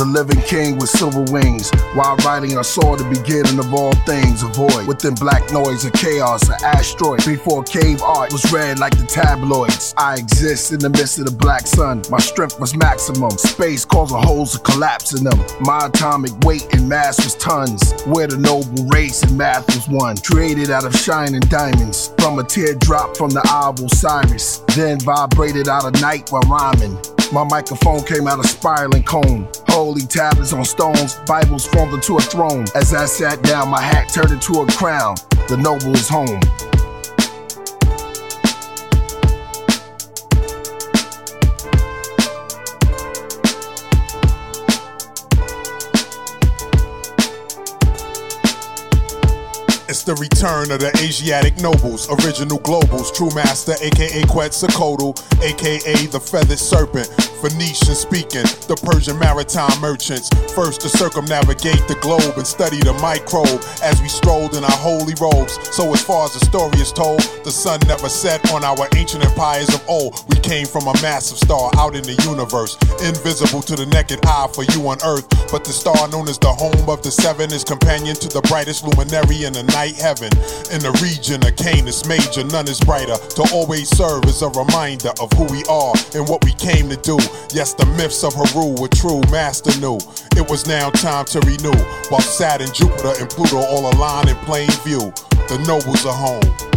the living king with silver wings, while riding I saw the beginning of all things. A void within black noise, a chaos, an asteroid. Before cave art was red like the tabloids. I exist in the midst of the black sun. My strength was maximum. Space causing holes to collapse in them. My atomic weight and mass was tons. Where the noble race and math was one. Created out of shining diamonds. From a teardrop from the eye of Osiris. Then vibrated out of night while rhyming. My microphone came out a spiraling cone. Holy tablets on stones, Bibles formed into a throne. As I sat down, my hat turned into a crown. The noble is home. It's the return of the Asiatic nobles, original globals, true master, aka Quetzalcoatl, aka the feathered serpent, Phoenician speaking, the Persian maritime merchants, first to circumnavigate the globe and study the microbe as we strolled in our holy robes. So as far as the story is told, the sun never set on our ancient empires of old. We came from a massive star out in the universe, invisible to the naked eye for you on earth, but the star known as the home of the seven is companion to the brightest luminary in the night heaven. In the region of Canis Major, none is brighter. To always serve as a reminder of who we are and what we came to do. Yes, the myths of Heru were true, master knew it was now time to renew. While Saturn, Jupiter, and Pluto all align in plain view, the nobles are home.